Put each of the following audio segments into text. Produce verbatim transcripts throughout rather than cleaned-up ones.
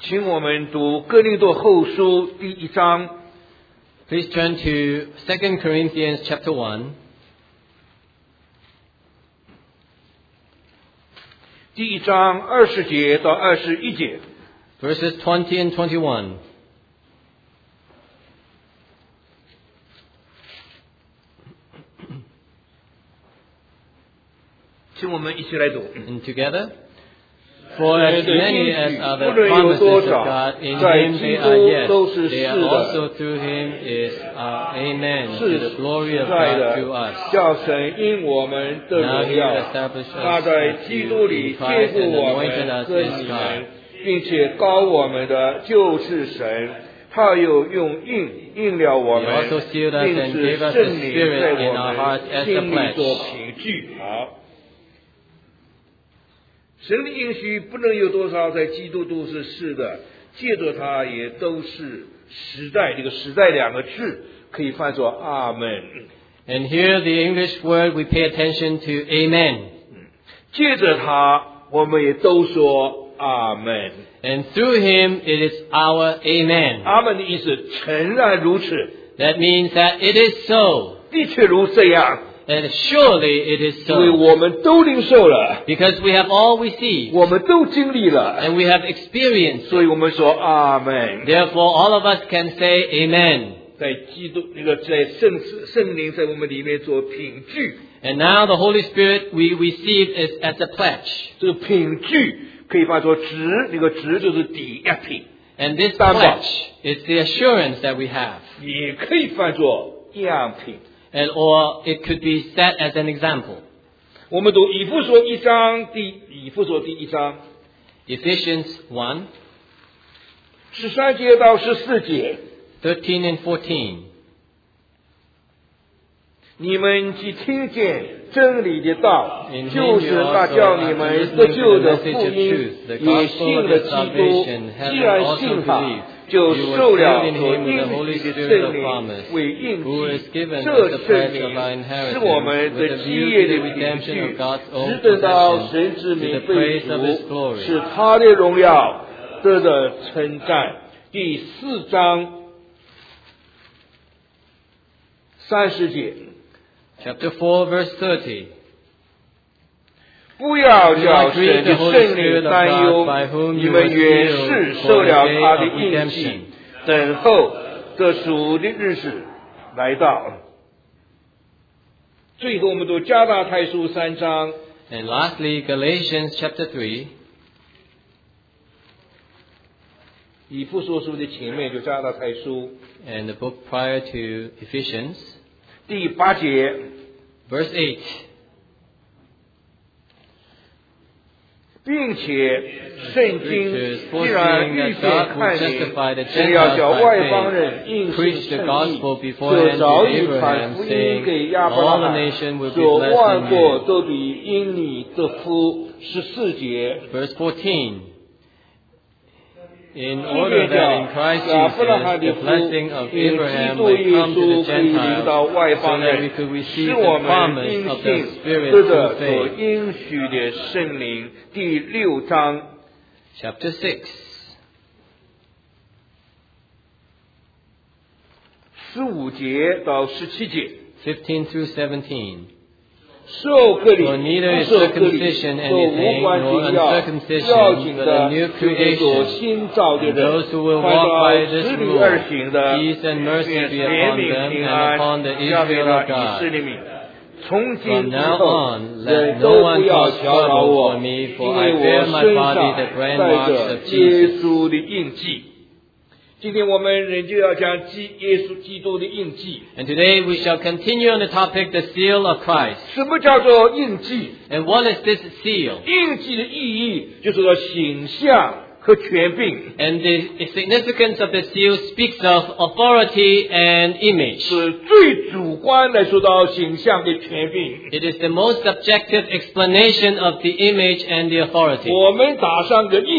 请我们读哥林多后书第一章。 Please turn to Second Corinthians chapter one. 第一章二十节到二十一节。 Verses twenty and twenty-one. 请我们一起来读。 And together. For as many as are the promises of God, in Him they are yes, they are also through Him is our amen, to the glory of God to us. 叫神因我们的荣耀，他在基督里接触我们和你们，并且膏我们的就是神。他又用印印了我们，并使圣灵在我们心里做凭据。好。神的应许不能有多少，在基督都是是的，借着他也都是时代。这个时代两个字可以翻作阿门。 And here the English word we pay attention to, amen. 借着他，我们也都说阿门。 And through him it is our amen. 阿门的意思，诚然如此。 That means that it is so. 的确如这样。 And surely it is so. 因为我们都领受了。 Because we have all received. 我们都经历了。 And we have experienced. 所以我们说阿门。 Therefore all of us can say amen. 在基督那个在圣圣灵在我们里面做凭据。 And now the Holy Spirit we receive is as a pledge. 这个凭据可以翻作值，那个值就是抵押品。 And this pledge is the assurance that we have. 也可以翻作样品。 And or it could be set as an example. 我们读以弗所一章第以弗所第一章 Ephesians one 十三节到十四节 thirteen and fourteen. 你们既听见真理的道，就是那叫你们得救的福音，也信了基督。既然信他，就受了所应许的圣灵为印记，这圣灵是我们的基业的凭据，直等到神之名被赎，使他的荣耀得到称赞。第四章三十节。 Chapter four, verse thirty. 不要叫神的圣灵担忧，你们原是受了他的印记，等候这属的日子来到。最后我们读加拉太书三章。 And lastly, Galatians chapter three. 以弗所书的前面就加拉太书。 And the book prior to Ephesians. 第八节 Verse eight. 并且圣经既然预先看明，是要叫外邦人应信称义，就早已传福音给亚伯拉罕，说万国都必因你得福。十四节 Verse fourteen. In order that in Christ Jesus the blessing of Abraham might come to the Gentiles, so that we could receive the promise of the Spirit through faith. 应许的圣灵。第六章 Chapter six. 十五节到十七节 Fifteen through seventeen. 受割礼 For neither is 不受割礼 circumcision 和 anything, 无关 nor 紧要， uncircumcision, 要紧 but 的 a new 是所 creation. 新造的 And 人， those who will 按 walk 照 by this 真理 rule, 而行的， peace and mercy 愿 be 怜 upon 悯 them 平 and 安 upon the 加给 Israel 他 of 以 God. 色列民。从 From 今以 now 后， on, 人 let 都 no 不 one 要 cause 搅扰 trouble 我， for me, 因 for 为 I 我 bear my 身 body 上 the brand 带 marks 着 of 耶 Jesus. 稣的印记。今天我们仍旧要讲基耶稣基督的印记。 And today we shall continue on the topic, the seal of Christ. 什么叫做印记？ And what is this seal? 印记的意义就是说形象和权柄。 And the significance of the seal speaks of authority and image. 是最主观来说到形象的权柄。 It is the most subjective explanation of the image and the authority. 我们打上个印，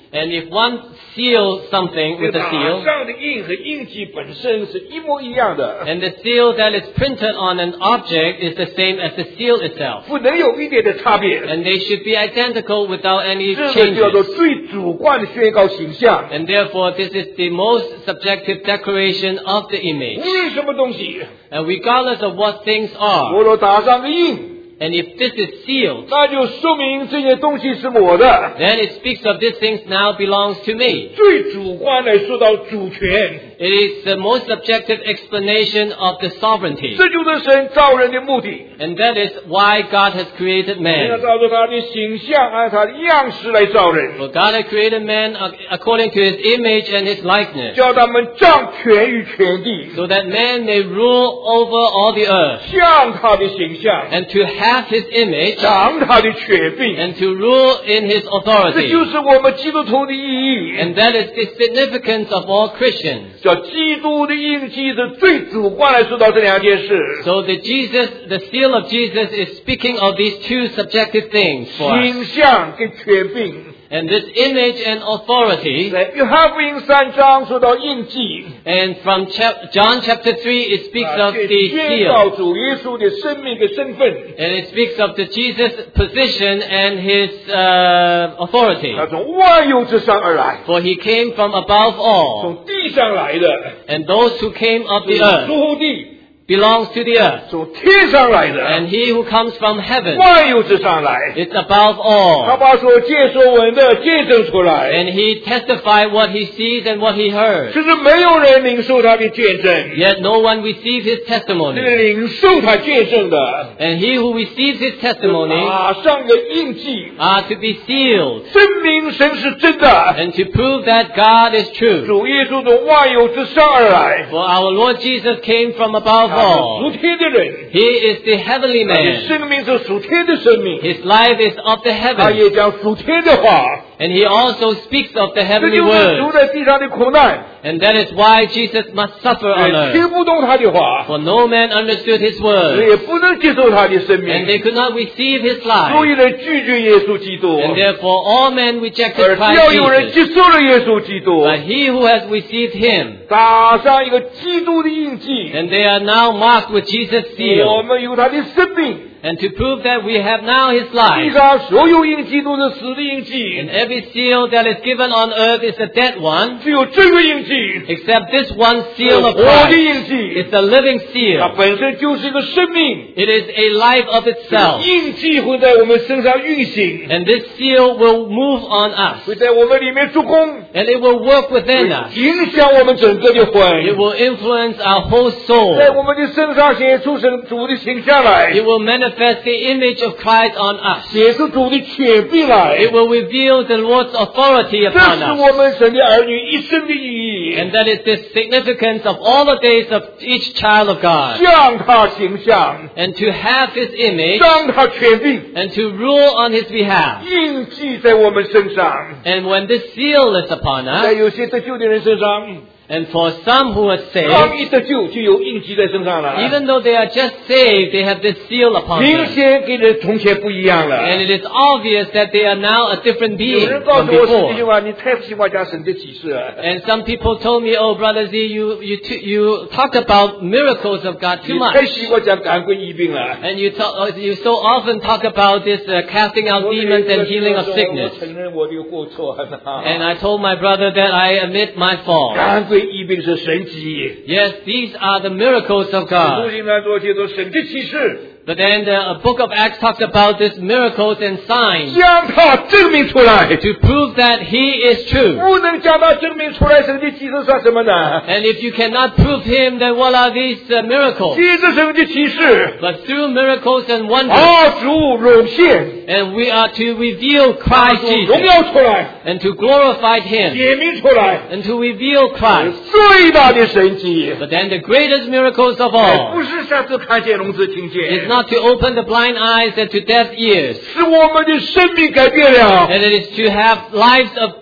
And if one seals something with a 打 seal, 上的印和印记本身是一模一样的， and the seal that is printed on an object is the same as the seal itself. 不能有一点的差别。 And they should be identical without any 这个叫做 changes. 最主观的宣告形象。 And therefore, this is the most subjective declaration of the 无 image. 论什么东西， And regardless of what things 我 are, 都打上个印， and if this is sealed, 那就说明这些东西是我的。 then it speaks of these things now belongs to me. 最主观的说到主权， It is the most subjective explanation of the sovereignty. 这就是神造人的目的。 And that is why God has created 神要 man. 照着他的形象，按他的样式来造人， For God had created man according to his image and his likeness, 叫他们掌权于全地， so that man may rule over all the earth, 像他的形象， and to have his image, 掌他的权柄。 and to rule in his 这 authority. 就是我们基督徒的意义。 And that is the significance of all Christians. 叫基督的印记是最主观来说到这两件事。 So the Jesus, the seal of Jesus is speaking of these two subjective things for us. 形象跟权柄， And this image and authority, 在约翰福音三章说到印记， and from chap- John chapter three, it speaks 啊 of 去 the 宣告 seal. 主耶稣的生命的身份。 And it speaks of the Jesus' position and his uh, authority. 他从万有之上而来， For he came from above all, 从地上来的， and those who came of the 属 earth 乎地， belongs to the earth. 从天上来的， And he who comes from heaven 万有之上来。 is above 他 all. 把所见所闻的见证出来， And he testified what he sees and what he heard. 就是没有人领受他的见证， Yet no one received his 这个 testimony. 领受他见证的， And he who receives his testimony 打上个印记， are to be sealed, 证明神是真的。 and to prove that God is true. 主耶稣从万有之上而来， For our Lord Jesus came from above 他是 all. 属天的人， He is the heavenly 他的 man. 生命是属天的生命， His life is of the 他 heavens. 也讲属天的话， And he also speaks of the 这 heavenly 就是主 word. 在地上的苦难， And that is why Jesus must suffer on 人 earth. 听不懂他的话， For no man understood his 人 word. 也不能接受他的生 And 命， they could not receive his 所 life. 以人拒绝耶稣基督， And therefore all men rejected 而只要 Christ 有人 Jesus. 接受了耶稣基督， But he who has received him, 打上一个基督的印记， and they are now marked with Jesus' 我 seal. 们有他的生命。 And to prove that we have now his 地 life. 上所有印记都是死的印 And 记， every seal that is given on earth is a dead one, 只有这个印记， except this one 是 seal of 活的 Christ. 印记， It's a living 它 seal. 本身就是一个生命， It is a life of itself. 印记会在我们身上运行， And this seal will move on us. 会在我们里面做工， And it will work within us. 影响我们整个的 It 魂， will influence our whole 在 soul. 我们的身上显出神主的形象来， It will manifest the image of Christ on us. 显出主的权柄来， It will reveal the Lord's authority 这 upon 是 us. 我们神的儿女一生的意义， And that is the significance of all the days of each child of God. 像他形象， And to have his image 让他权柄， and to rule on his behalf. 印记在我们身上， And when this seal is upon 在 us, 有些得救的人身上。 and for some who are 刚 saved, 一得救就有印记在身上了， even though they are just saved, they have this seal upon 明 them. 显跟人从前不一样了。 And it is obvious that they are now a different 有 being 人告 from 诉我这句 before. 话，你太喜欢讲神的启示了， And some people told me, "Oh, Brother Z, you you t- you talk about miracles of God too 你 much, 太喜欢讲赶鬼医病了。 and you talk, uh, you so often talk about this uh, casting out 我 demons and healing of 我 sickness." 承认我的过错。 And I told my brother that I admit my fault. 赶鬼医病是神迹， Yes, these are the miracles of 路 God. 经来做叫做神的启示， But then the uh, book of Acts talks about these miracles and signs 将它证明出来。 to prove that He is true. 不能将它证明出来，神的启示算什么呢？ And if you cannot prove Him, then what are these uh, miracles? 借着神的启示， But through miracles and wonders, 把主荣现， and we are to reveal 把 Christ 主荣 Jesus 耀出来， and to glorify Him 显明出来， and to reveal Christ. 最大的神迹。 But then the greatest miracles of 不 all 是下次看见聋子听 is 见， not to open the blind eyes and to deaf ears, 是我们的生命改变了， and it is to have lives of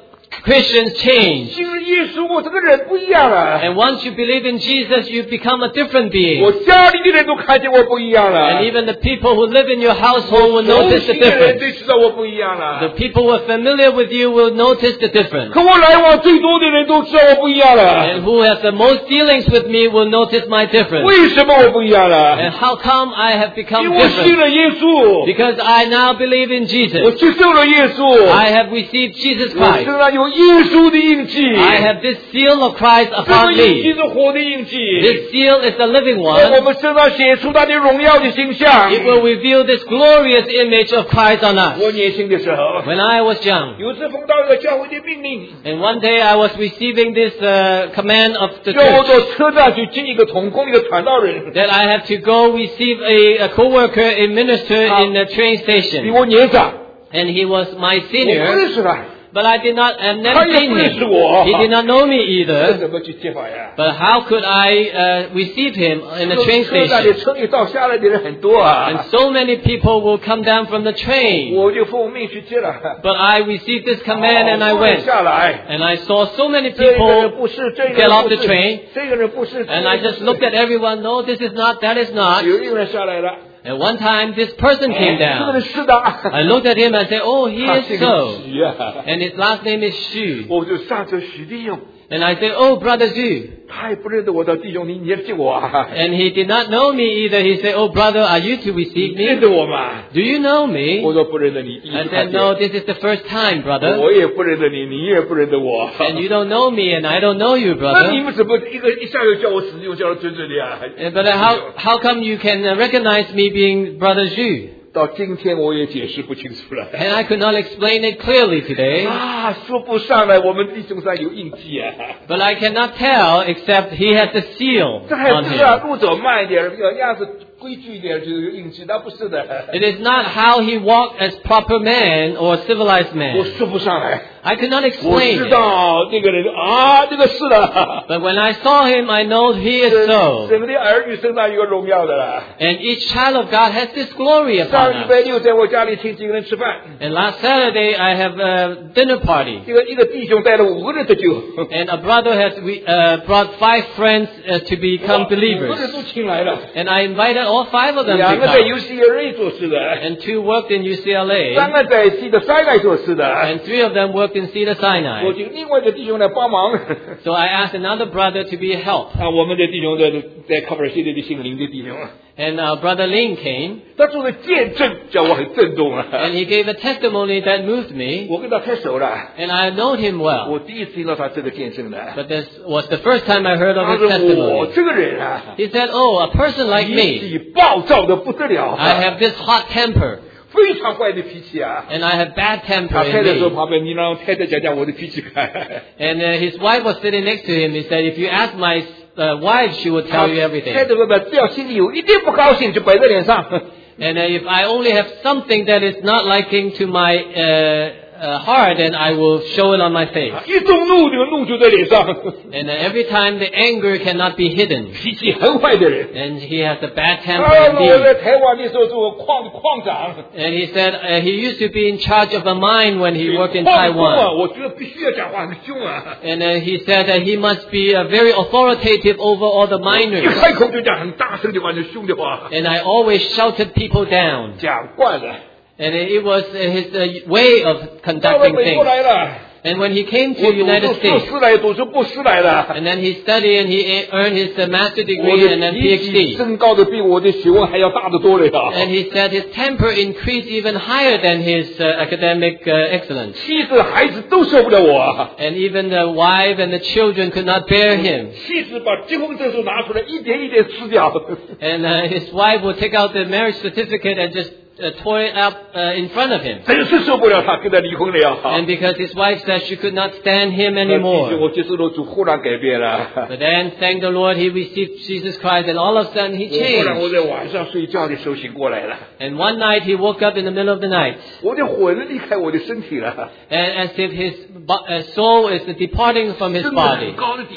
Christians change. 信了耶稣，我这个人不一样了。 And once you believe in Jesus, you become a different being. 我家里的人都看见我不一样了。 And even the people who live in your household will 熟 notice the 悉的人 difference. 都知道我不一样了。 The people who are familiar with you will notice the difference. 和我来往最多的人都知道我不一样了。 And who has the most dealings with me will notice my difference. 为什么我不一样了？ And how come I have become 因为我信 different? 了耶稣， Because I now believe in 我 Jesus. 接受了耶稣， I have received Jesus 我 Christ. 身上有耶稣的印记。 I have this seal of Christ 这 upon 个印记 me. 是活的印记， This seal is the living 在我 one. 们身上写出他的荣耀的形象。 It will reveal this glorious image of Christ on us. 我年轻的时候， When I was young, 有次碰到一个教会的命令， and one day I was receiving this uh, command of the 叫我 church 到车站去接一个同工，一个传道人， that I have to go receive a, a co-worker, a minister in the train 比 station. 我年长， And he was my 我不 senior, 认识他， but I did not, I've 他 never 也 seen 不认识 him. 我， He did not know me 这 either. 怎么去接法呀？ But how could I uh, receive him in the train 车站里 station? 车一到下来的人很多啊 And，so many people will come down from the train. 我就奉命去接了。 But I received this command and I 好多人 went. 下来， And I saw so many 这个人 people 不是，这个 get 人 off 不 the 是 train. 这个人不是， And I just looked at everyone. No, this is not, that is not. 有一个人下来了， And one time this person came 这个 down. 人是的， I looked at him and said, oh, he 他 is 是个 so. 许啊， And his last name is Xu. 我就上车许利用， And I said, oh, brother Xu. 他也不认得我的弟兄，你你也接我啊？ And he did not know me either. He said, oh, brother, are you to receive 认 me? 得我吗？ Do you know me? 我说不认得你，第一 I 次看 said, 见 no, this is the first time, brother. 我也不认得你，你也不认得我。 And you don't know me and I don't know you, 那你 brother. 们怎么一个一下就叫我死，又叫我尊尊的呀？ Uh, But uh, how, how come you can uh, recognize me being brother Xu? 到今天我也解释不清楚了。 And I could not explain it clearly today. 啊，说不上来，我们弟兄上有印记啊。 But I cannot tell except he has the seal 这还 on 是啊， him. 路走慢一点，要样子规矩一点就是有印记，那不是的。 It is not how he walked as proper man or civilized 我 man. 说不上来。 I could not 我 explain 知 it. 道那个人啊，这个是的。 But when I saw him, I know he is 神 so. 神的儿女身上有个荣耀的了。 And each child of God has this glory 上 upon 礼 us. 拜六在我家里请几个人吃饭， And last Saturday, I have a dinner party. 一个一个弟兄带了五个人得救， And a brother has uh, brought five friends uh, to become 五个人 believers. 都请来了， And I invited all five of them 两 to 个在 come. U C L A 做事的， And two worked in U C L 三 A. 个在西的山来做事的。 And three of them worked in Cedar 我 Sinai. 请另外一个弟兄来帮忙。 So I asked another brother to be a help. 啊，我们的弟兄在在卡布尔西里的姓林的弟兄， And our brother Lin came. 他做的见证叫我很震动啊。 And he gave a testimony that moved me. 我跟他太熟了， And I know him well. 我第一次听到他这个见证的。 But this was the first time I heard 他 of 说 his 我 testimony. 这个人啊， He said, oh, a person like 脾 me. 气暴躁的不得了， I have this hot temper. 非常坏的脾气啊。 And I have bad 他 temper 太 in 太说 me. 旁边，你让太太讲讲我的脾气看。 And uh, his wife was sitting next to him. He said, if you ask my uh, wife, she will tell you 太 everything. 太说的，只要心里有一点不高兴，就摆在脸上。 And uh, if I only have something that is not liking to my uh, uh, heart, then I will show it on my face. 一动怒，这个怒就在脸上。 And uh, every time the anger cannot be hidden. 脾气很坏的人。 And he has a bad 他 temper 说我在 indeed. 台湾的时候做矿矿长， And he said uh, he used to be in charge of a mine when he worked in 矿工啊， Taiwan. 我觉得必须要讲话很凶啊， And uh, he said that he must be uh, very authoritative over all the 一 miners. 开口就讲很大声的话，很凶的话， And I always shouted people down. 讲惯了。 And it was uh, his uh, way of 到了 conducting 美国 things. 来了， And when he came 我 to United 读出 States, 硕士来，读出博士来了。 and then he studied and he earned his uh, master 我 degree and 的 then 脾气 PhD. 升高的比我的学问还要大得多了呀。 And he said his temper increased even higher than his uh, academic uh, excellence. 妻子孩子都受不了我啊。 And even the wife and the children could not bear him. 妻子把结婚证书拿出来，一点一点撕掉。 And uh, his wife would take out the marriage certificate and just uh, tore it up uh, in front of him. 真是受不了他，跟他离婚了呀。 And because his wife said she could not stand him 那弟兄 anymore. 我接受了主，忽然改变了。 But then, thank the Lord, he received Jesus Christ, and all of a sudden he 我忽然我 changed. 在晚上睡觉的时候醒过来了， And one night he woke up in the middle of the night, 我的魂离开我的身体了， and as if his bo- uh, soul is departing from his 真的很 body. 高的地方。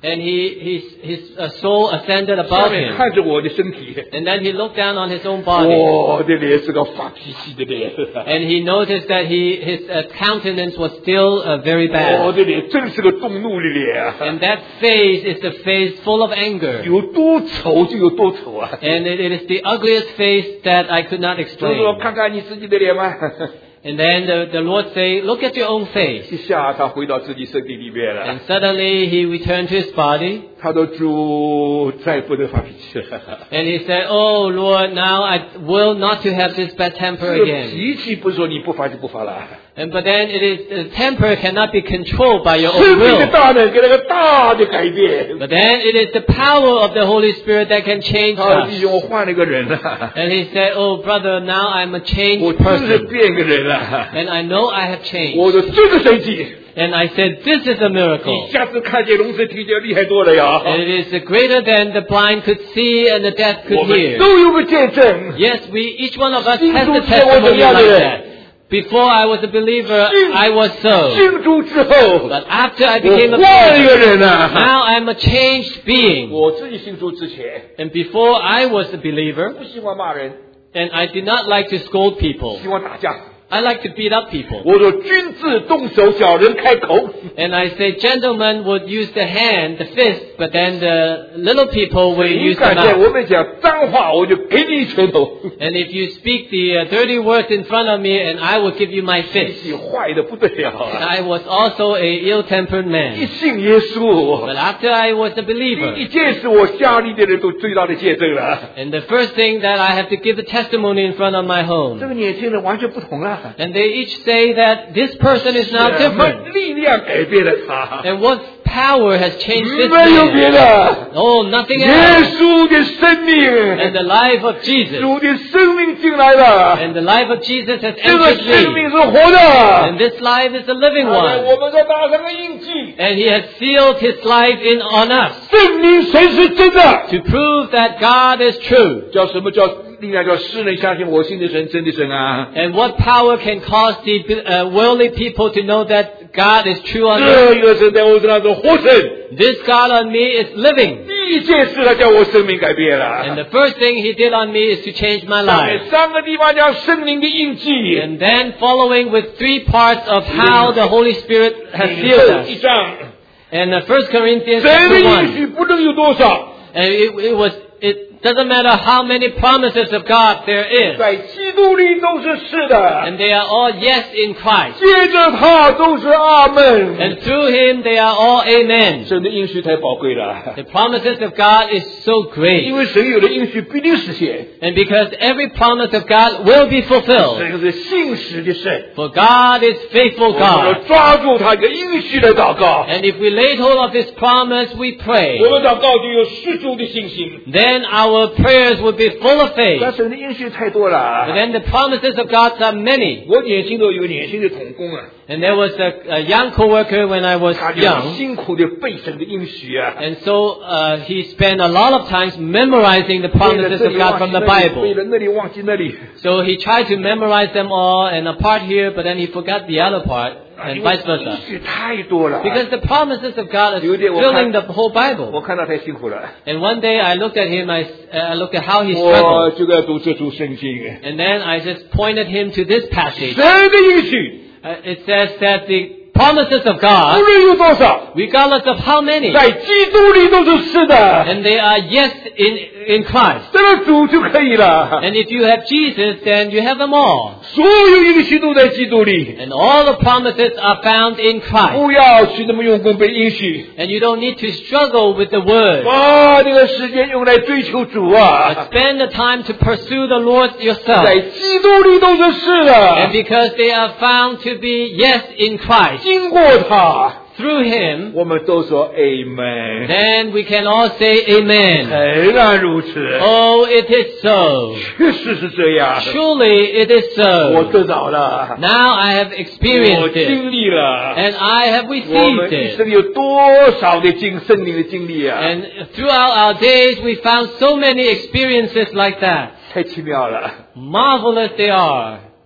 And he, his, his uh, soul ascended 下 above 面 him. 看着我的身体， And then he looked down on his own body. 我的脸是个发脾气的脸， And he noticed that he, his uh, countenance was still uh, very 我 bad. 的脸真是个动怒的脸啊！ And that face is the face full of anger. 有多丑就有多丑啊！ And it, it is the ugliest face that I could not 所以 explain. 说，看看你自己的脸吗？ And then the, the Lord say, look at your own face. 一下他回到自己身体里面了。 And suddenly he returned to his body. 他说：“主再不能发脾气了。 And he said, oh Lord, now I will not to have this bad temper 这个 again. 脾气不是说你不发就不发了， And but then it is, the temper cannot be controlled by your 生 own 命的 will. 大能给那个大的改变。 But then it is the power of the Holy Spirit that can change 他说：弟 us. 兄，我换了一个人了， And he said, oh brother, now I'm a 我 changed 真是 person. 变个人了。 And I know I have changed. 我说这个神迹， And I said, this is a 你 miracle. 下次看见聋子听见厉害多了呀。 And it is greater than the blind could see and the deaf 我 could 们 hear. 都有个见证。 Yes, we, each one of us 信 has 主 the 之前我怎 testimony 样的 like 人？ that. Before I was a believer, 信 I was so. 信主之后， But after I 我 became a 换一个 believer, 人了。 now I'm a changed being. 我自己信主之前， And before I was a believer, 不喜欢骂人， and I did not like to scold people. 喜欢打架。 I like to beat up people. 我说君子动手，小人开口。 And I say gentlemen would use the hand, the fist, but then the little people will 你 use the 敢在 mouth. 我们讲脏话，我就给你一拳头。 And if you speak the uh, dirty words in front of me, and I will give you my 脾 fist. 气坏的不得了 And 啊！ I was also a ill-tempered 一 man. 信耶稣， But after I was a 第一 believer, 件事我家里的人都最大的见证了。 and the first thing that I have to give a testimony in front of my 这 home. 个年轻人完全不同了， And they each say that this person is now 什么 different. 力量改变了他？ And what power has changed this 没有别 man? 的， Oh, nothing 耶 else. 稣的生 And 命， the life of Jesus. 主的生命进来了， And the life of Jesus has 这个 entered 生 me. 命是活的 And。this life is a living 他在 one. 我们这打上个印记， And he has sealed his life in on us 证明神是真的。 to prove that God is true. 叫什么叫力量？叫世人相信我信的神真的神啊！ And what power can cause the uh, worldly people to know that God is true on me? 这个神在我身上是活神。 This God on me is living. 第一件事，他叫我生命改变 And 了。 the first thing he did on me is to change my 上面 life. 三个地方讲圣灵的印记。 And then following with three parts of how the Holy Spirit has 领 sealed 受一 us. 章， And uh, First Corinthians 神的 chapter 应 one. 许不论有多少， And it, it was, it doesn't matter how many promises of God there is. 在基督里都是是的， And they are all yes in Christ. 接着他都是阿门。 And through him they are all amen. 神的应许太宝贵了， The promises of God is so 因 great. 为神有的应许必定实现。 And because every promise of God will be fulfilled. 这个是信实的神， For God is faithful 我们要 God. 抓住他一个应许来祷告。 And if we lay hold of His promise, we pray. 我们祷告就有十足的信心。 Then our prayers will be full of 但 faith. 神的应许太多 But 了。 then the promises of God are many. 我年轻的有个年轻的童工啊， And there was a, a young co-worker when I was 他就 young. 辛苦的背神的应许啊。 And so uh, he spent a lot of times memorizing the 背了 promises 这 of 里 God 忘记 from the 那里，背 Bible. 了那里忘记那里。 So he tried to memorize them all and a part here, but then he forgot the other part, 啊 and 因为 vice 应 versa. 许太多了。 Because the promises of God is 有点我 filling 看 the whole 我 Bible. 看到太辛苦了， And one day I looked at him, I, uh, I looked at how he 我 struggled. 就该读这组圣经。 And then I just pointed him to this passage. 神的应许， Uh, it says that the promises of 无 God, 论有多少， regardless of how many, 在基督里都是是的。 and they are yes in, in Christ. 这个主就可以了。 And if you have Jesus, then you have them all. 所有应许都在基督里， And all the promises are found in Christ. 不要去那么用功背应许， And you don't need to struggle with the word. 把这个时间用来追求主 But 啊。 spend the time to pursue the Lord 在 yourself. 基督里都是是 And 的， because they are found to be yes in Christ, 经过他， through Him, 我们都说 Amen。 then we can all say Amen. 诚然如此， Oh, it is so. 确实是这样。 Surely it is 我 so. 得到了， Now I have 我 experienced it. 经历了。 And I have 我们 received 一 it. 生有多少的经圣灵的经历啊！ And throughout our days, we found so many experiences like that. 太奇妙了。 Marvelous they are.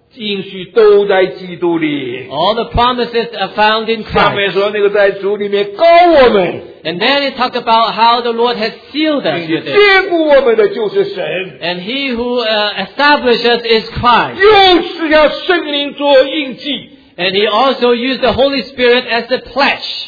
应许都在基督里。 All the promises are found in 上面 Christ. 说那个在主里面膏我们， And then it talked about how the Lord has sealed us 并且 with it. 坚固我们的就是神， And He who uh, established us is Christ. 又是要圣灵做印记， And He also used the Holy Spirit as the pledge,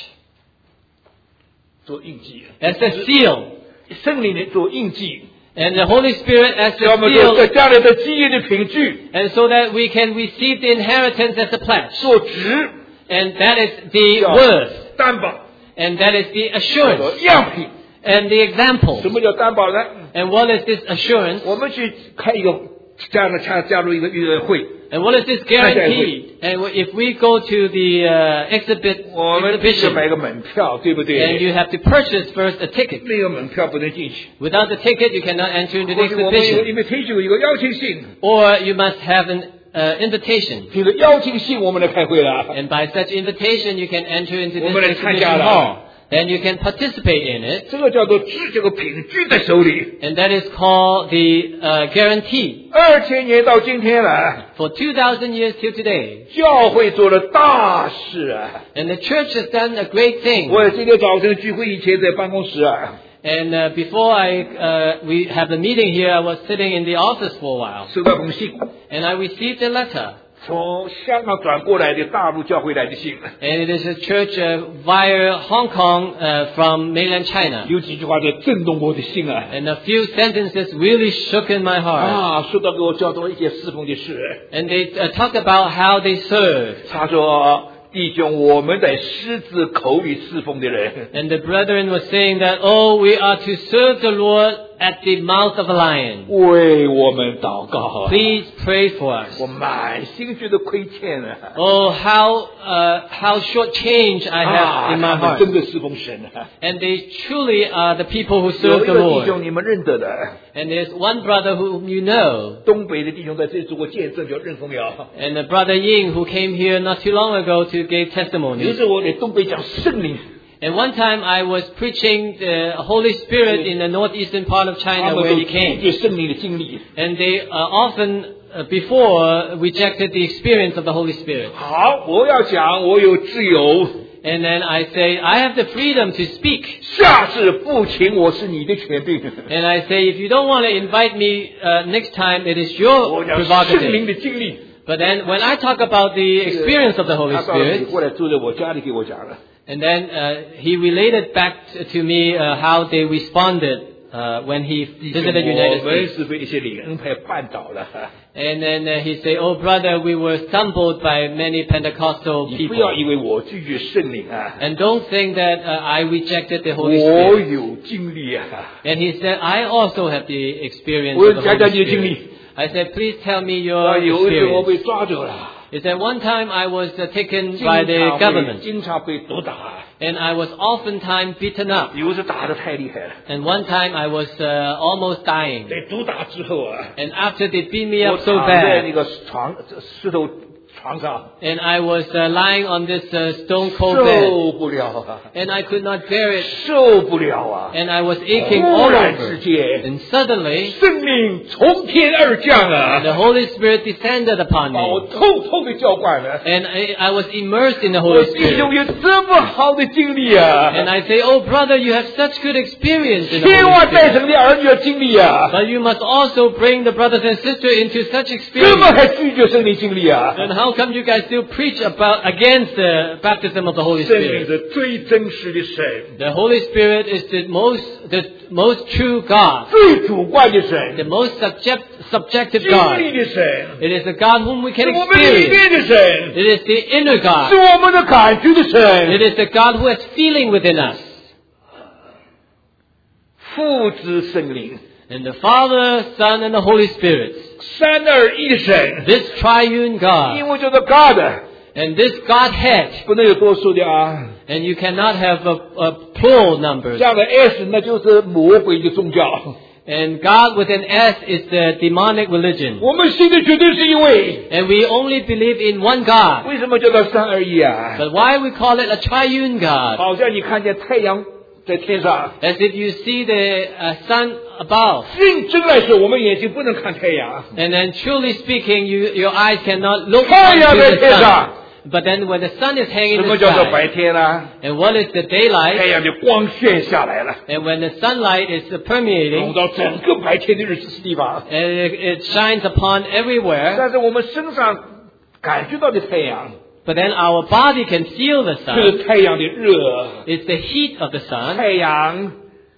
做印记， as the seal. 圣灵做印记， And the Holy Spirit as 叫我 the 们做这 seal. 将来的基业的凭据， And so that we can receive the inheritance as a pledge. 做值， And that is the 叫 worth. 担保， And that is the 叫 assurance. 做样品。 And the example. 什么叫担保呢？ And what is this assurance? 我们去开一个加入加加入一个预约会， And what is this guarantee? And if we go to the uh, exhibit 我们必须 exhibition, 买个门票，对不 and 对？ you have to purchase first a ticket. 没有门票不能进去。 Without the ticket, you cannot enter into the 或者我们有 exhibition. 因为推有一个邀请信， Or you must have an uh, invitation. 凭着邀请信我们来开会了。 And by such invitation, you can enter into 我们来 this 参 exhibition 加了。 hall. Then you can participate in it. 这个叫做纸，这个凭据在手里。 And that is called the uh, guarantee. 二千年到今天了， For two thousand years till today. 教会做了大事啊！ And the church has done a great thing. 我今天早晨聚会以前在办公室啊， And uh, before I uh, we have the meeting here, I was sitting in the office for a while. 收到封信， And I received a letter. 从香港转过来的大陆教会来的信， And it is a church uh, via Hong Kong uh, from mainland China. 有几句话在震动我的心啊！ And a few sentences really shook in my heart. 啊，说到给我教导一些侍奉的事。 And they uh, talk about how they serve. 他说：“弟兄，我们在狮子口里侍奉的人， And the brethren were saying that, oh, we are to serve the Lord at the mouth of a lion. 为我们祷告。 Please pray for us. 我满心觉得亏欠啊！ Oh, how uh, how shortchanged I 啊， have in my 他们 heart. 真的侍奉神啊！ And they truly are the people who 有 serve 一 the 个弟 Lord. 兄你们认得的， And there's one brother whom you know. 东北的弟兄在这里做过见证，叫任凤瑶。 And the brother Ying who came here not too long ago to give 有 testimony. 时候我在东北讲圣灵， And one time I was preaching the Holy Spirit in the northeastern part of 他 China 们 where 都 he 拒 came. 绝圣灵的经历。 And they uh, often uh, before rejected the experience of the Holy Spirit. 好，我要讲，我有自由。 And then I say, I have the freedom to speak. 下次不请我是你的权柄。 And I say, if you don't want to invite me uh, next time, it is 我 your 讲圣灵 prerogative. 的经历。 But then when I talk about the experience of the Holy 他到了美 Spirit, 国来住在我家里给我讲了。 and then uh, he related back t- to me uh, how they responded uh, when he 弟兄 visited 我 United 们 States. 是被一些灵恩派绊倒了。 And then uh, he said, oh brother, we were stumbled by many Pentecostal 你不 people. 要以为我拒绝圣灵啊， And don't think that uh, I rejected the 我 Holy Spirit. 有经历啊。 And he said, I also have the experience 我 of the 讲讲你 Holy 的经历。 Spirit. I said, please tell me 啊， your 有一次我 experience. 被抓走了， He said, one time I was uh, taken 经 by the 常被 government. 经常被毒打， And I was oftentimes beaten up. 有时打得太厉害了。 And one time I was uh, almost dying. 被毒打之后啊， And after they beat me 我 up so 躺在那 bad, 个床石头床上， and I was uh, lying on this uh, stone cold bed, 受不了啊， and I could not bear it, 受不了啊！ and I was aching 忽 all 然之 over. 间， And suddenly, 圣灵从天而降 the 啊， Holy Spirit descended upon 把我 me, 偷偷给浇灌了。 and I, I was immersed in the 我 Holy 弟兄 Spirit. 有这么好的经历 And 啊， I say, oh brother, you have such good experience in the 千 Holy 万带 Spirit. 神的儿女要经历啊， But you must also bring the brothers and sisters into such 怎么 experience. 还拒绝圣灵经历啊？ Then how come you guys still preach about against the baptism of the Holy 圣灵 Spirit? 是最真实的神， The Holy Spirit is the most the most true God, 最主观的 the 神， most subject, subjective 经 God. 历的神， It is the God whom we 是 can 我们里 experience. 面的神， It is the inner 是 God. 我们的感觉的 It 神。 is the God who has feeling within us. 父子圣灵， And the Father, Son, and the Holy Spirit. 三二一的神， This triune God. 因为叫做 God， And this Godhead. 不能有多数的啊。 And you cannot have a, a plural numbers. 这样的 S 那就是魔鬼的宗教。 And God with an S is the demonic religion. 我们信的绝对是一位。 And we only believe in one God. 为什么叫做三二一啊？ But why we call it a triune God? 好像你看见太阳在天上。 As if you see the uh, sun above. 认真来说，我们眼睛不能看太阳。 And then truly speaking, you, your eyes cannot look 太 onto 阳在 the 天 sun. 上， But then when the sun is hanging 什 in 么 the 叫做白 sky, 天呢？ and what is the 太 daylight, 阳的光线下来了， and when the sunlight is 笼 permeating, 到整个白天的日子地方。 and it, it shines upon everywhere, 但是我们身上感觉到的太阳， but then our body can feel the 这 sun. 个太阳的热， It's the heat of the sun. 太阳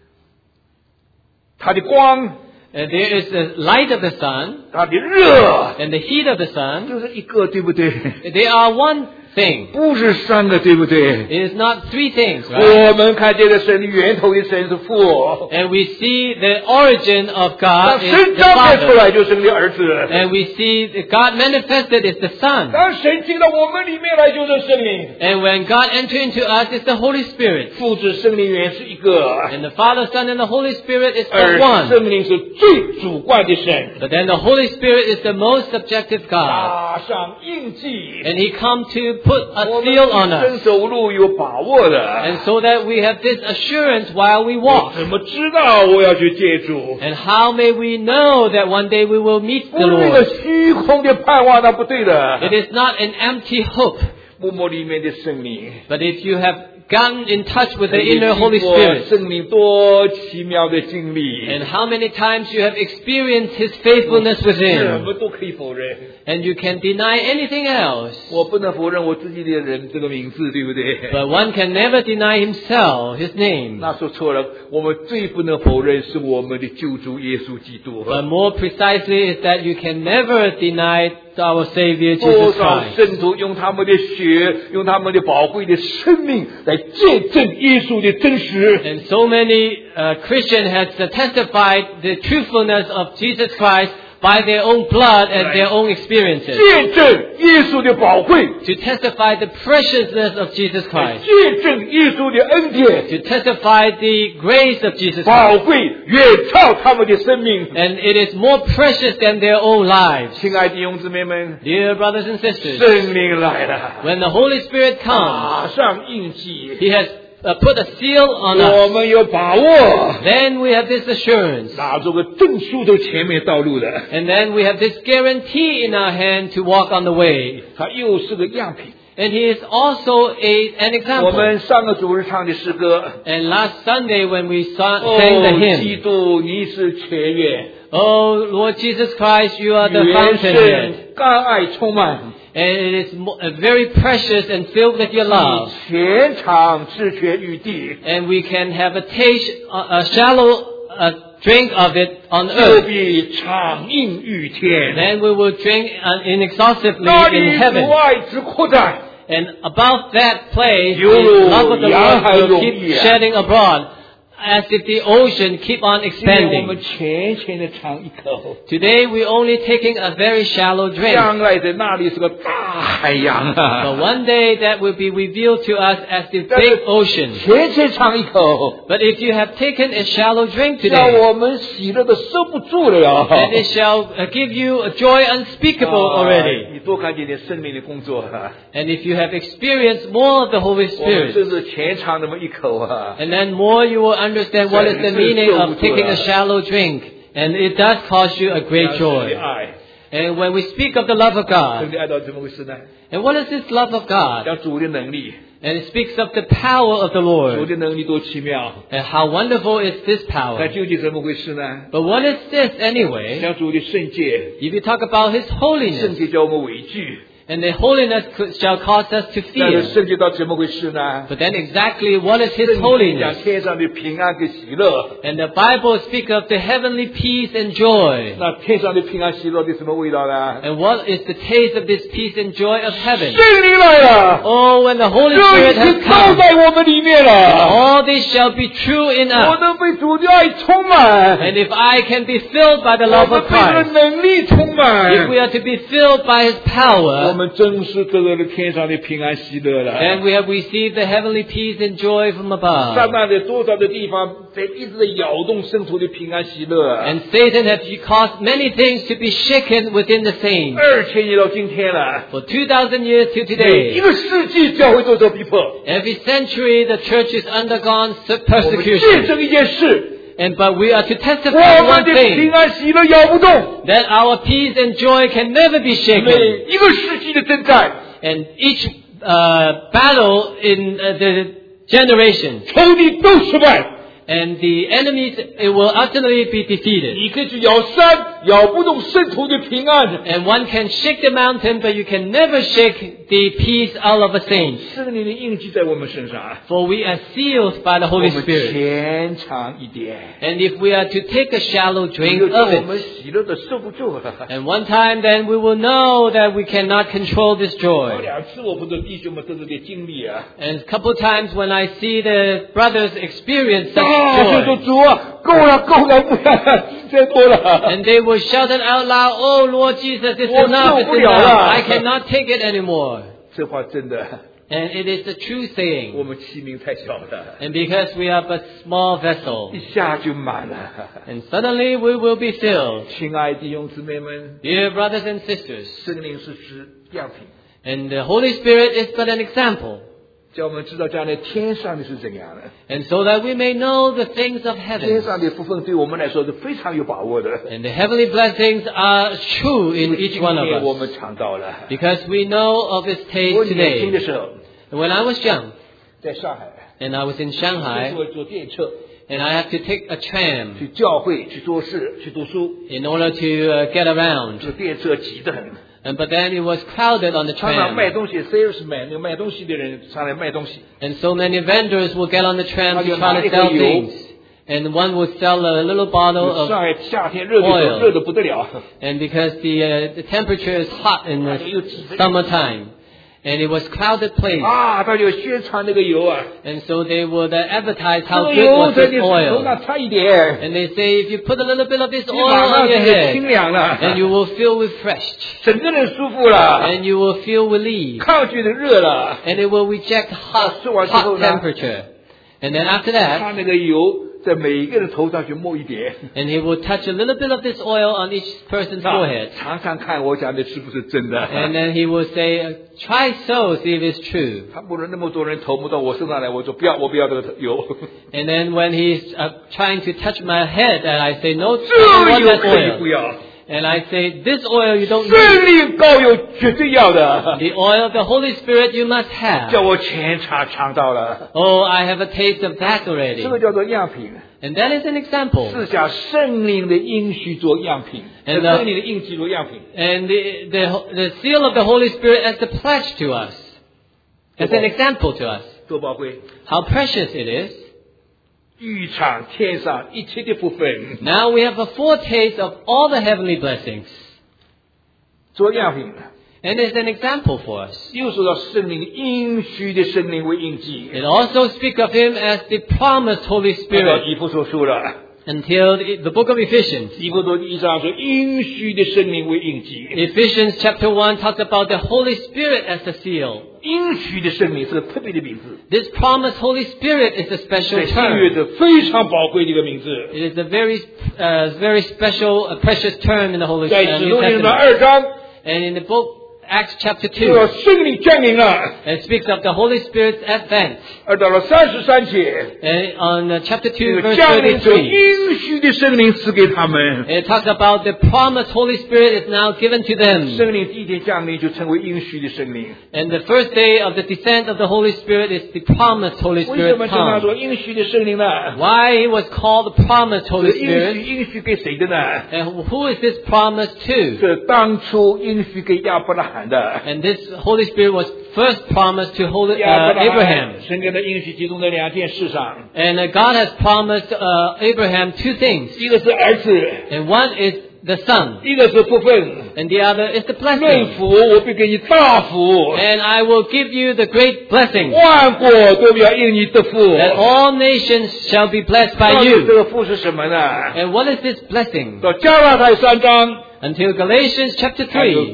它的光， And there is the light of the sun 它的热， and the heat of the sun. 就是一个，对不对？ They are one thing. 不是三个，对不对？ It is not three things, right? 我们看见的神的源头的神是父， And we see the origin of 当 God is 神 the 彰显出 Father. 来就是你的儿子。 And we see that God manifested is the Son. 当神进到我们里面来就是圣灵， And when God entered into us, it's the Holy Spirit. 父子圣灵源是一个， And the Father, Son, and the Holy Spirit is 而 but one. 圣灵是最主观的神， But then the Holy Spirit is the most subjective God. 打上印记， And He come to put a 我们 seal on 一 us. 生走路有把握的。 And so that we have this assurance while we 我 walk. 怎么知道我要去借主？ And how may we know that one day we will meet 不 the 是一个 Lord? 虚空的盼望，那不对的。 It is not an empty hope. 默默里面的圣灵， But if you have gotten in touch with the 你 inner 经 Holy 过 Spirit, 圣灵多奇妙的经历， and how many times you have experienced His faithfulness 什 within, 么都可以否认。 and you can deny anything else. 我不能否认我自己的人这个名字，对不对？ But one can never deny himself, his name. 那说错了，我们最不能否认是我们的救主耶稣基督。 But more precisely is that you can never deny our Savior 多 Jesus 少 Christ. 圣徒用他们的血，用他们的宝贵的生命来见证耶稣的真实。 And so many uh, Christians have testified the truthfulness of Jesus Christ by their own blood and their own experiences. 见证耶稣的宝贵， To testify the preciousness of Jesus Christ. 见证耶稣的恩典， To testify the grace of Jesus 宝 Christ. 贵远超他们的生命。 And it is more precious than their own lives. 亲爱的弟兄姊妹们， Dear brothers and sisters, 圣灵来了， when the Holy Spirit comes, 马上印记， He has uh, put a seal on 我 us. 们有把握， Then we have this assurance. 拿这个证书的前面道路的， And then we have this guarantee in our hand to walk on the way. 它又是个样品。 And He is also a, an 我 example. 们上个主日唱的诗歌， And last Sunday when we saw, sang the 哦，基 hymn, 督你是泉源， Oh Lord Jesus Christ, you are the 原 fountainhead. 生甘爱充满， And it is mo- uh, very precious and filled with your love. 全场至泉于地， And we can have a taste, a, a shallow uh, drink of it on 就 earth. 必畅饮于天。 Then we will drink uh, inexhaustively 那 in 里 heaven. 主爱之扩展， And above that place, the 犹如 love of the 洋海 Lord will 涌 keep 溢啊。 shedding abroad, as if the ocean keep on 今天我们 expanding. 浅浅的尝一口， Today we only taking a very shallow drink. 将来在那里是个大海洋 But 啊！ one day that will be revealed to us as the big ocean. 浅浅尝一口， But if you have taken a shallow drink 让 today, 我们喜乐的收不住了呀！ then it shall uh, give you a joy unspeakable 啊 already. 你多看见点生命的工作啊！ And if you have experienced more of the Holy 我们 Spirit, 真是浅尝那么一口啊！ and then more you will understand what is the meaning of taking a shallow drink. And it does cause you a great 神的 joy. 爱， And when we speak of the love of 神 God, 的爱到底怎么回事呢？ and what is this love of God? 讲主的能力， And it speaks of the power of the 主 Lord. 的能力多奇妙！ And how wonderful is this 那 power? 究竟怎么回事呢？ But what is this anyway? 讲主的圣洁， If you talk about His 圣 holiness, 洁叫我们畏惧， and the holiness could- shall cause us to 但是 fear. 圣洁到怎么回事呢？ But then exactly what is His 圣经 holiness? 讲天上的平安跟喜乐， And the Bible speaks of the heavenly peace and joy. 那天上的平安喜乐的什么味道呢？ And what is the taste of this peace and joy of heaven? 圣灵来了， Oh, when the Holy 这 Spirit 已 has 经都 come, 在我们里面了。 all this shall be true in 我 us. 能被主的爱充满， And if I can be filled by the 我 love 们 of 被他的 Christ, 能力充满， if we are to be filled by His power, 我们真是得到了天上的平安喜乐了。 then we have received the heavenly peace and joy from 撒 above. 旦在多少的地方在一直在摇动圣徒的平安喜乐。 And Satan has caused many things to be shaken within the saints. 二千年到今天了， For two thousand years to 每一 today, 个世纪教会都受逼迫。 every century the church has undergone 我们见 persecution. 证一件事， And but we are to 我 testify 们 one 的平 thing, 安喜乐摇不动。 that our peace and joy can never be 每 shaken. 一个世纪的征战， And each uh, battle in uh, the generation, 仇敌都失败。 and the enemies it will ultimately be defeated. 你可以去摇山，摇不动圣徒的平安。 And one can shake the mountain, but you can never shake the peace out of a saint. 圣灵的印记在我们身上， For we are sealed by the 我 Holy 们 Spirit. 浅尝一点， And if we are to take a shallow 有 drink 时候 of 我们 it, 喜乐的受不住了。 and one time then we will know that we cannot control this 有 joy. 两次我们的弟兄们都是这经历啊， And a couple times when I see the brothers experience 大声说 such joy, 主啊，够了够了，不要再多了。 and they will shout it out loud, "Oh Lord Jesus, it's 我 enough, 受 it's 不了 enough. 了。 I cannot take it anymore." 这话真的， And it is the true 我 saying. 们器皿太小了， And because we are but small vessels, 一下就满了。 and suddenly we will be filled. 亲爱的弟兄姊妹们， Dear brothers and sisters, 圣灵是指样品， and the Holy Spirit is but an example. 叫我们知道将来天上的是怎样的。 And so that we may know the things of 天 heaven. 上的福分对我们来说是非常有把握的。 And the heavenly blessings are true in 今 each one 天我 of us. 们尝到了。 Because we know of its 我 taste 年轻的 today. 时候， When I was young, 在上海， and I was in 那 Shanghai, 时候坐电车 and I had to take a tram 去教会去做事去读书， in order to uh, get around. 这个电车挤得很。 And, but then it was crowded on the 常常卖 tram. 东西 salesman 那个卖东西的人上来卖东西， And so many vendors will get on the tram to try to sell 他就拿一个油。 things. And one would sell a little bottle 上 of, 海夏天热的时候 oil 热得不得了， and because the, uh, the temperature is hot in the summertime, and it was crowded place. 啊，他就宣传那个油啊， And so they would uh, advertise 这 how 个 good 油 was 在 this 你头 oil. 上擦一点， And they say if you put a little bit of this 你 oil 马 on 上 your 就清 head, 凉了， then you will feel refreshed, 整个人舒服了， and you will feel relieved, 抗拒的热了， and it will reject hot, 吃完之后 hot 呢， temperature. And then after that, 他那个油在每一个人头上去抹一点， and he will touch a little bit of this oil on each person's forehead. 尝尝看我讲的是不是真的。 And then he will say, uh, try so, see if it's true. 他不能那么多人投不到我身上来，我说不要，我不要这个油， And then when he's uh, trying to touch my head, and I say, no, I 这 don't 个 want 油 that 可以不 oil. 要。 And I say, this oil you don't need. 圣灵膏油绝对要的， The oil of the Holy Spirit you must 叫 have. 我前尝尝到了， Oh, I have a taste of that 这 already. 个叫做样品。 And that is an example. 试下圣灵的应许做样品， And the- 圣灵的印记做样品。 And the, the, the seal of the Holy Spirit as the pledge to us. As an example to us. 多宝贵， How precious it is. 预尝天上一切的福分， Now we have a foretaste of all the heavenly blessings. 做样品。 And it's an example for us. 又说到圣灵应许的圣灵为印记， It also speaks of Him as the promised Holy 到 Spirit 以弗所书了。 until the, the book of Ephesians. 以弗所第一章说应许的圣灵为印记， Ephesians chapter one talks about the Holy Spirit as the seal. 应许的圣灵是个特别的名字， This promised Holy Spirit is a 在 special 新约 term. 的非常宝贵的一个名字。 It is a very, uh, very special, uh, precious term in the Holy 在 uh, 使 New 徒行传 Testament. 二章， And in the book Acts chapter 就要 two, 圣灵降临了， it speaks of the Holy Spirit's advent. 而到了三十三节， And on uh, chapter 这 two, 个 verse 降临者 thirty-three, 应许的圣灵赐给他们。 it talks about the promised Holy Spirit is now given to them. 圣灵第一天降临就成为应许的圣灵。 And the first day of the descent of the Holy Spirit is the promised Holy 为什么 Spirit 称他 come. 做应许的圣灵呢？ Why it was called the promised 这 Holy 应许 Spirit? 应许给谁的呢？ And who is this promise to? 是当初应许给亚伯拉罕的。 And this Holy Spirit was first promised to Holy, 亚 uh, 伯拉 Abraham. 罕神给的应许集中在两件事上， And uh, God has promised uh, Abraham two things. 一个是儿子， And one is the son. 一个是福分。 And the other is the 论 blessing. 福，我必给你大福， And I will give you the great blessing. 万国都要因你得福。 That all nations shall be blessed 到 by 底这 you. 个福是什么呢？ And what is this blessing? 到加拉太三章， Until Galatians chapter 他就 three.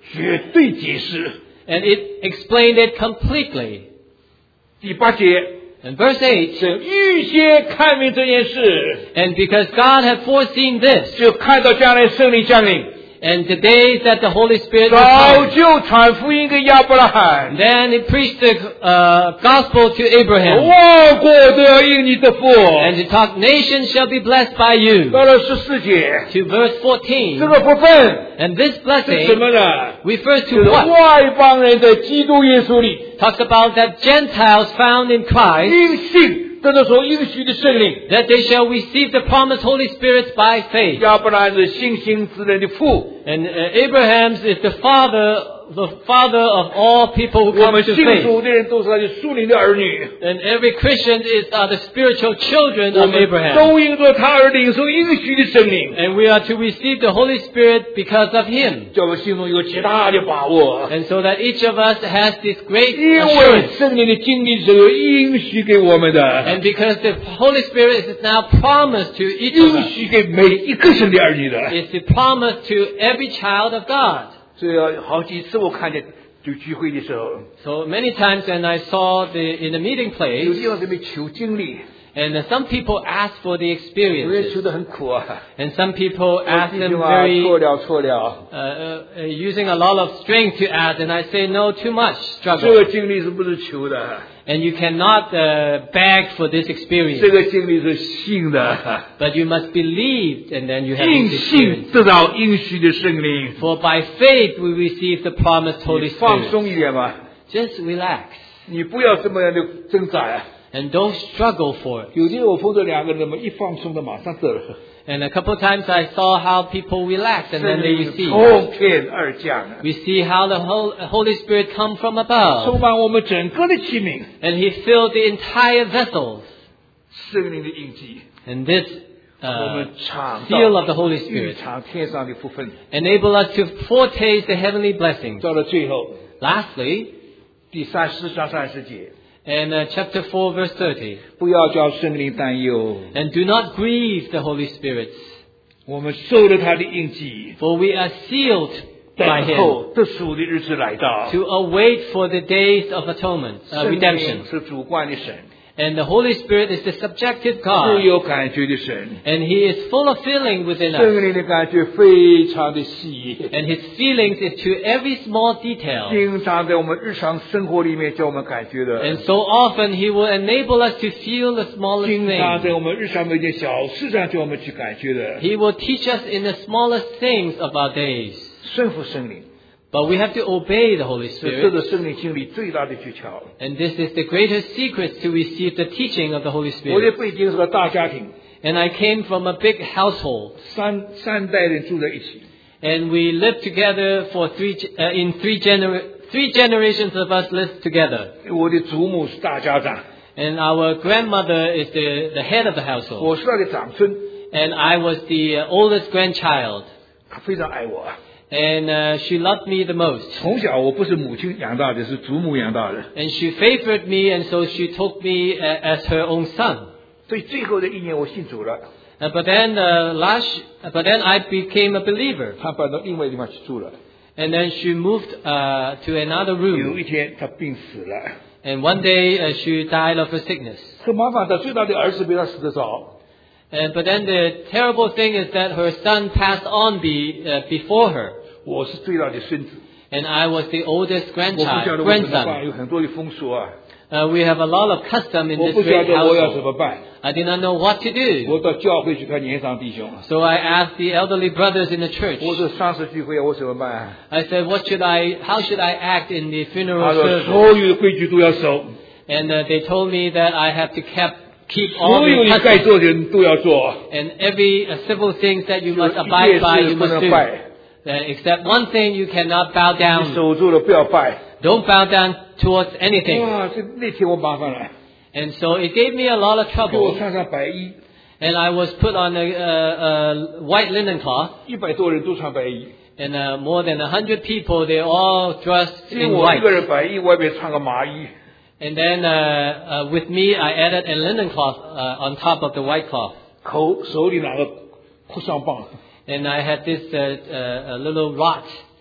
绝对解释。 And it explained it completely. 第八节， And verse eight, 神预先看明这件事， and because God had foreseen this, 就看到将来圣灵降临， and the days that the Holy Spirit would 早 come, 就传福音给亚伯拉罕， then he preached the uh, gospel to Abraham. 万国都要因你得福。 And he talked, nations shall be blessed by you. 到了十四节， To verse 这 fourteen, 个福分 and this 是什 blessing 么呢？ refers 就 to 是 what? 外邦人在基督耶稣里 Talks about that Gentiles found in Christ, 因信得到所应许的圣灵。 that they shall receive the promised Holy Spirit by faith. 亚伯拉罕是信心之人的父， And uh, Abraham is the father, the father of all people who 我 come 们 to 信 faith. 主的人都是他的属灵的儿女， And every Christian is are the spiritual children 我 of 们 Abraham. 都因着他而领受应许的圣灵， And we are to receive the Holy Spirit because of Him. 叫我们心中有极大的把握。 And so that each of us has this great 因为 assurance. 圣灵的经历是有应许给我们的， And because the Holy Spirit is now promised to each of 应 us. 许给每一个神的儿女的。 It's the promise to every child of God. 所以啊好几次我看见就聚会的时候， So many times when I saw the in the meeting 有 place, 地方准备求经历， and uh, some people ask for the 我也 experiences, 求得很苦啊。 and some people 我 ask 弟 them 兄啊， very 错了错了， uh, uh, uh, using a lot of strength to ask, and I say no, too much 这 struggle, 个经历是不是求的？ and you cannot uh, beg for this 这 experience, 个经历是信的， but you must believe, and then you have 因 this 信 experience. 得到应许的圣灵。 For by faith we receive the promised 你 Holy 放 Spirit. 松一点嘛， Just relax 你不要这么样的挣扎呀、 and don't struggle for it. 有天我碰到两个人嘛，一放松的马上走了， And a couple of times I saw how people relax and 圣 then they 灵 receive. 从天而降啊， We see how the Hol- Holy Spirit come from above, 充满我们整个的器皿， and He filled the entire vessels. 圣灵的印记， And this 我 uh, 们尝 seal of 到 the Holy 预 Spirit 尝天上的福分。 enable us to foretaste the heavenly blessings. 到了最后， Lastly, 第三十章三十节， in uh, chapter four, verse thirty, 不要叫圣灵担忧， and do not grieve the Holy Spirit, 我们受了他的印记， for we are sealed by 等 Him 候得赎的日子来到。 to await for the days of atonement, uh, 圣 redemption. 灵是主观的神， And the Holy Spirit is the subjective 是 God, 有感觉的神。 and He is full of feeling within us. 圣灵的感觉非常的细， And His feelings is to every small detail. 经常在我们日常生活里面叫我们感觉的， And so often He will enable us to feel the smallest 经常在 things. 我们日常每件小事上叫我们去感觉的。 He will teach us in the smallest things of our days. 顺服圣灵， But we have to obey the Holy 是得 Spirit. 着圣灵经历最大的诀窍。 And this is the greatest secret to receive the teaching of the Holy 我的 Spirit. 背景是个大家庭， And I came from a big household. 三三代人住在一起， And we lived together for three, ge- uh, in three, gener- three generations of us lived together. 我的祖母是大家长， And our grandmother is the, the head of the household. 我是他的长孙， And I was the uh, oldest grandchild. 他非常爱我啊。 And uh, she loved me the most. 从小我不是母亲养大的，是祖母养大的。 And she favored me, and so she took me uh, as her own son. 所以最后的一年我信主了， Uh, but then uh, last, uh, but then I became a believer. 他搬到另外一个地方去住了。 And then she moved uh, to another 有 room. 一天他病死了， And one day uh, she died of a sickness. 很麻烦的，最大的儿子比他死得早。 And, but then the terrible thing is that her son passed on be, uh, before her. 我是最大的孙子， And I was the oldest 我不晓 grandchild, 得我怎么办， grandson. 有很多的风俗啊， Uh, we have a lot of custom in 我 this 不晓 great 得我要怎 household. 么办。 I did not know what to do. 我到教会去看年长弟兄， So I asked the elderly brothers in the church. 我说丧事聚会我怎么办啊？ I said, what should I, how should I act in the 他 funeral 说 service? 所有的规矩都要守， And uh, they told me that I have to keep, keep all 所有 the 你该 customs. 做的人都要做， And every uh, civil things that you 就 must 一 abide 件 by, 事 you 不 must 能 do. 拜， Uh, except one thing, you cannot bow 你 down. 守住了不要拜。 Don't bow down towards anything. 哇，这那天我麻烦了， And so it gave me a lot of 给我 trouble. 穿上白衣， And I was put on a, a, a white linen cloth. 一百多人都穿白衣， And uh, more than a hundred people, they all dressed 只有 in 我一 white. 个人白衣，外面穿个麻衣。 And then uh, uh, with me, I added a linen cloth uh, on top of the white cloth. 口手里拿个哭丧棒， And I had this uh, uh, a little rod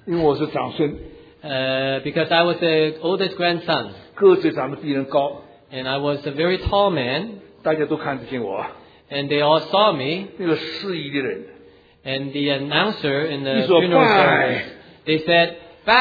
因为我是长孙。 Uh, because I was the oldest grandson. 个子长得比人高。 And I was a very tall man. 大家都看得见我。 And they all saw me. 那个司仪的人。 And the announcer in the funeral service, they said,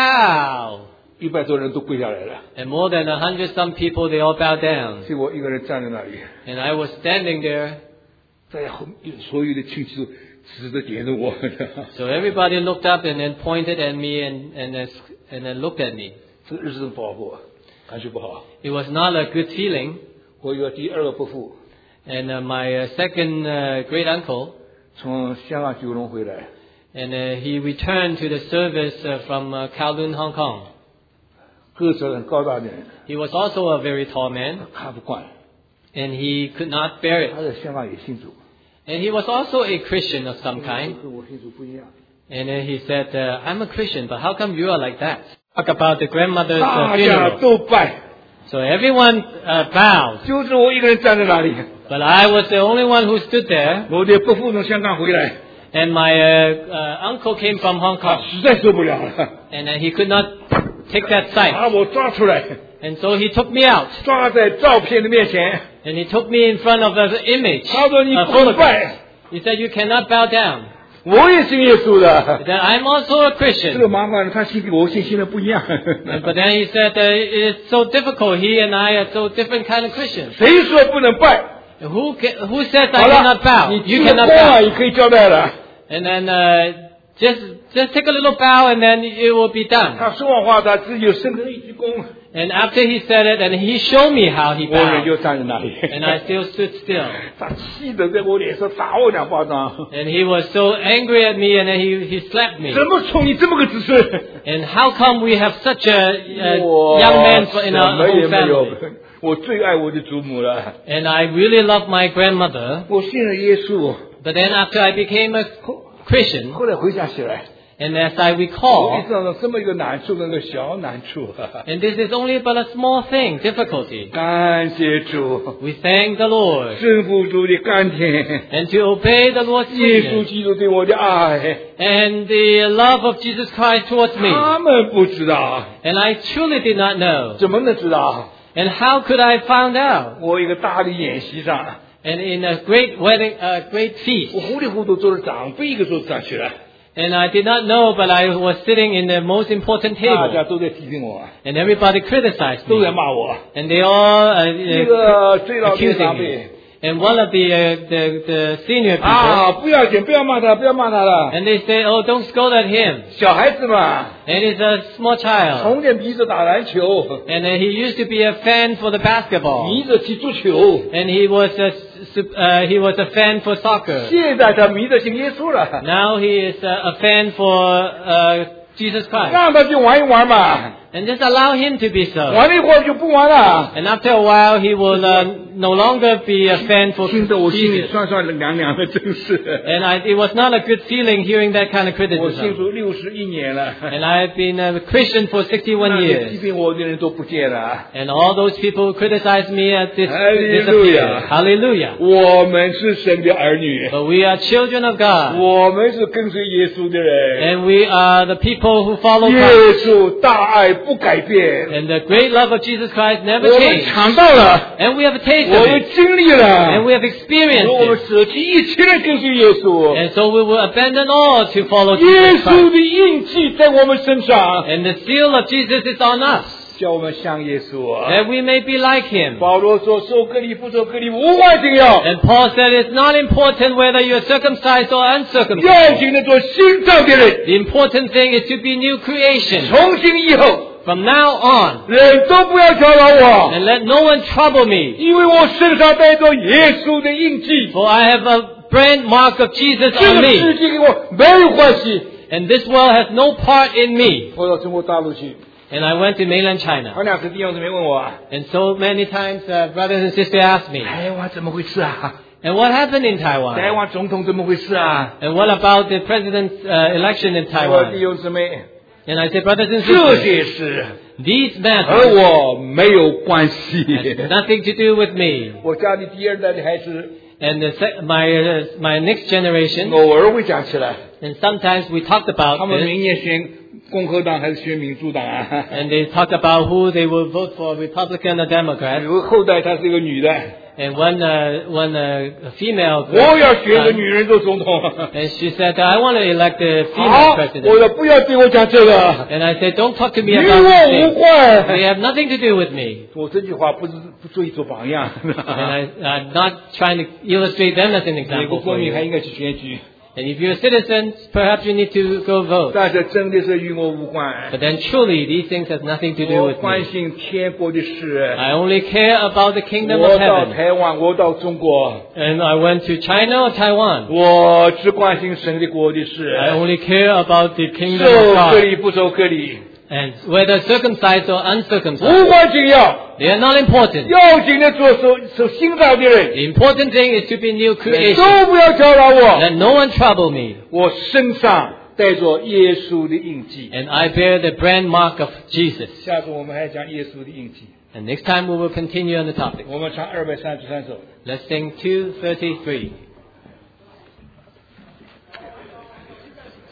bow. 一百多人都跪下来了。 And more than a hundred some people, they all bowed down. 所以我一个人站在那里。 And I was standing there. 在后所有的亲戚都指着点着我。 So everybody looked up and then pointed at me and and and then looked at me. 这个日子不好过，感觉不好。 It was not a good feeling. 我有第二个伯父。 And uh, my uh, second uh, great uncle. 从香港九龙回来。 And uh, he returned to the service uh, from uh, Kowloon, Hong Kong. 个子很高大的人。 He was also a very tall man. 看不惯。 And he could not bear it. 他在香港也信主。 And he was also a Christian of some kind. 跟我信主不一样。 And then he said, uh, I'm a Christian, but how come you are like that? Talk about the grandmother's uh, 大家 funeral. 都拜。 So everyone uh, bowed. 就是我一个人站在那里。 But I was the only one who stood there. 我的伯父从香港回来。 And my uh, uh, uncle came from Hong Kong. 实在受不了了。 And uh, he could not take that sight. 把我抓出来。 And so he took me out. 抓在照片的面前。 And he took me in front of the image. 他说你不能拜。 He said, you cannot bow down. 我也信耶稣的。 That I'm also a Christian. 这个麻烦，他信跟我信信的不一样。 But then he said, uh, it's so difficult. He and I are so different kind of Christians. 谁说不能拜 Who can, who says I cannot bow? 你 You 这 cannot 个 bow. 也可以交代了。 And then uh, just just take a little bow and then it will be done. 他说完话，他自己就伸出一鞠躬。 And after he said it, and he showed me how he 我人 bowed. 就站在那里。 And I still stood still. 他气得在我脸上打我两巴掌。 And he was so angry at me, and then he he slapped me. 怎么从你这么个姿势？ And how come we have such a, a young man for- in our 什么也 whole 没有 family? 我最爱我的祖母了。 And I really love my grandmother. 我信了耶稣。 But then after I became a Christian, 后来回想起来， and as I 我 recall, 遇到了这么一个难处，那个小难处。 and this is only but a small thing, difficulty. 感谢主， We thank the Lord. 征服主的甘甜， And to obey the Lord's 耶稣 sweetness, 基督对我的爱， and the love of Jesus Christ towards me. 他们不知道， And I truly did not know. 怎么能知道？ And how could I find out? 我一个大的演习上， And in a great wedding, a great feast. 我糊里糊涂坐在长辈一个桌子上去了， And I did not know, but I was sitting in the most important 大家 table. 都在批评我， And everybody criticized 都在 me. 骂我。 And they all 这 uh, 个最老的 accusing 长 me. 辈 And one of the, uh, the, the senior people, 啊，不要紧，不要骂他，不要骂他了， and they say, oh, don't scold at him. 小孩子嘛， And he's a small child. 从前迷着打篮球， And uh, he used to be a fan for the basketball. 迷着踢足球， And he was a, sup- uh, he was a fan for soccer. 现在他迷着信耶稣了， Now he is a, a fan for uh, Jesus Christ. 让他去玩一玩嘛， And just allow him to be so. 玩了一会儿就不玩了。 And after a while, he will uh, no longer be a fan for 听得我心里 Jesus. 酸酸的凉凉的，真是。 And I, it was not a good feeling hearing that kind of 我信 criticism. 主六十一年了， And I've been a Christian for 那 sixty-one 些批 years. 评我的人都不见了。 And all those people who criticized me at this Hallelujah. disappeared. Hallelujah. 我们是神的儿女， But we are children of God. 我们是跟随耶稣的人。 And we are the people who follow 耶 Christ. 稣大爱不改变， And the great love of Jesus Christ never 我们 changed. 尝到了， And we have 我 tasted 们 it. 经历 And 了， we have experienced 我们 it. 舍弃一切来跟随耶稣。 And so we will abandon all to follow 耶 Jesus 稣 Christ. 的印记在我们身上， And the seal of Jesus is on us. 叫我们像耶稣。 That we may be like him. 保罗说：“受割礼不受割礼无关紧要， And Paul said it's not important whether you're circumcised or 要 uncircumcised. 紧的做新造的人， The important thing is to be new creation. 从今以后， From now on. 人都不要挑扰我， And let no one trouble me. 因为我身上带着耶稣的印记。 For I have a brand mark of Jesus 这 on 个 me. 世界跟我没有关系。 And this world has no part in me. 我到中国大陆去， And I went to mainland China. 好两次弟兄姊妹问我， And so many times uh, brothers and sisters asked me, 台湾怎么回事啊？ and what happened in 台 Taiwan? 湾总统怎么回事啊？ And what about the president's uh, election in 我弟 Taiwan? 兄姊妹， And I said, brothers and 这 sisters, 些事 these 和 matters 我没有关系。 has nothing to do with me. 我家里第二代的孩子， And the, se- my uh, my next generation, 偶尔会讲起来， and sometimes we talked 他 about 们 this. 明年选共和党还是选民主党啊。 And they talk about who they will vote for, Republican or Democrat. 有个后代她是一个女的。 And one, uh, one uh, female. 我要选一个女人做总统。 And she said, I want to elect a female 好， president. 我说不要对我讲这个。 And I said, don't talk to me 与 about 我 these 无 things. 关。 They have nothing to do with me. 我这句话不是不足以做榜样。 And I, I'm not trying to illustrate them as an 美 example 国 for 公民 you. 还应该去选举。 And if you're a citizen, perhaps you need to go vote. 但是真的是与我无关。 But then truly, these things have nothing to do 我 with 关 me. 心天国的事。 I only care about the kingdom 我 of 到 heaven. 台湾，我到中国， And I went to China or Taiwan. 我只关心神的国的事。 I only care about the kingdom 受 of 割 God. 礼不受割礼， And whether circumcised or uncircumcised, 无关紧要。 they are not important. 要紧的做手手新造的人， The important thing is to be new 都 creation. 不要搅扰我。 Let no one trouble me. 我身上带着耶稣的印记。 And I bear the brand mark of Jesus. 下次我们还讲耶稣的印记。 And next time we will continue on the topic. 我们唱二百三十三首。 Let's sing two thirty-three.